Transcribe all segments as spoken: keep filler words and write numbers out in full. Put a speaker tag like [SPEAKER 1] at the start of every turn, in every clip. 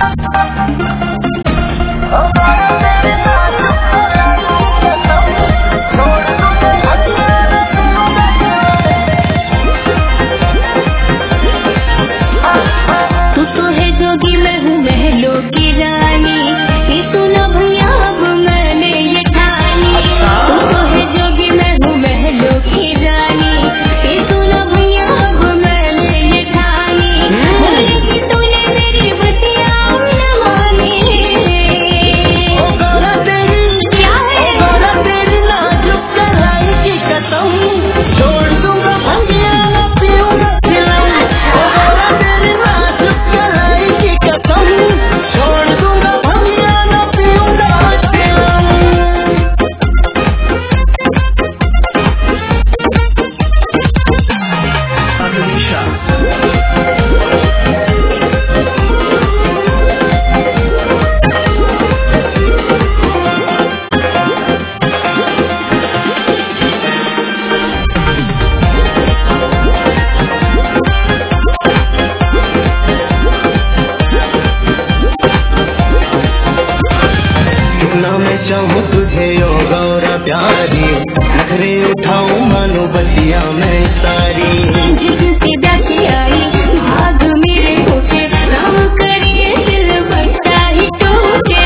[SPEAKER 1] चाहूं तुझे ओ गौरा प्यारी, नखरे उठाऊं मानो बतिया मैं सारी।
[SPEAKER 2] जिससे जाके आई भाग मेरे होके, राम करिए दिल बट्टा ही टूटे।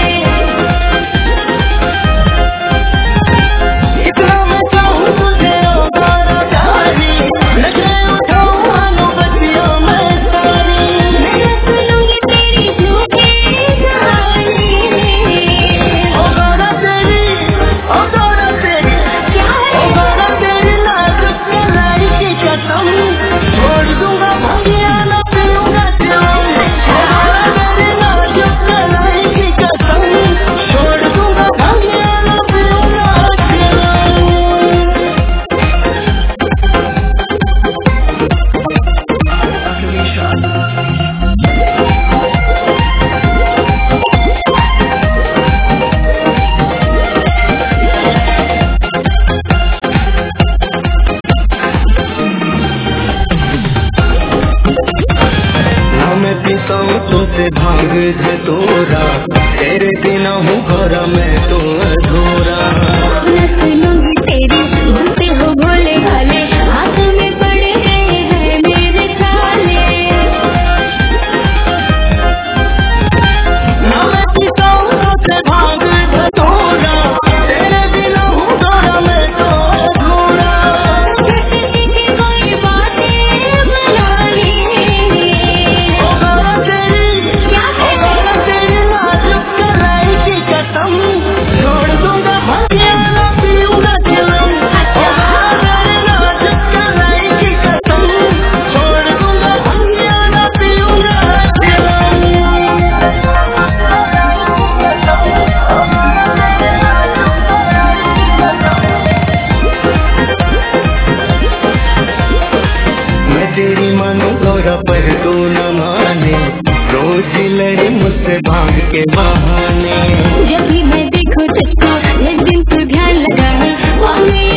[SPEAKER 1] इतना मैं चाहूं तुझे ओ गौरा प्यारी, नखरे उठाऊं मानो बतिया मैं सारी।
[SPEAKER 2] मैं सुनूंगी तेरी झूठी कहानी।
[SPEAKER 1] ओ गौरा तेरी, ओ गौरा तेरी,
[SPEAKER 2] क्या
[SPEAKER 1] ओ
[SPEAKER 2] है
[SPEAKER 1] गौरा तेरी नाजुक कलाई की कसम, छोड़ दूंगा भंगिया न पीऊंगा चिलम। ओ गौरा तेरी नाजुक कलाई की कसम, छोड़ दूंगा भंगिया न पीऊंगा चिलम। ना मैं पीता हूँ तुझसे भांग धतूरा, तेरे बिना हूँ भरा मैं तो अधूरा।
[SPEAKER 2] मैं सुनूंगी तेरी झूठे हो भोले भाले, हाथ में पड़े गए हैं मेरे साले।
[SPEAKER 1] ना मैं पीता हूँ तुझसे भांग धतूरा, तेरे बिना हूँ भरा मैं तो अधूरा।
[SPEAKER 2] किसी की कोई बातें बना ली।
[SPEAKER 1] ओ गौरा तेरी,
[SPEAKER 2] क्या
[SPEAKER 1] ओ गौरा तेरी नाजुक कलाई की कसम, छोड़ दूंगा भंगिया न पीऊंगा चिलम। ओ गौरा तेरी नाजुक कलाई की कसम, छोड़ दूंगा भंगिया न पीऊंगा चिलम। मैं तेरी मानू गौरा पर तू न माने, रोज लड़ी मुझसे भांग के बहाने।
[SPEAKER 2] जब भी मैं देखूं तुझको, एक दिन तू ध्यान लगा है और मैं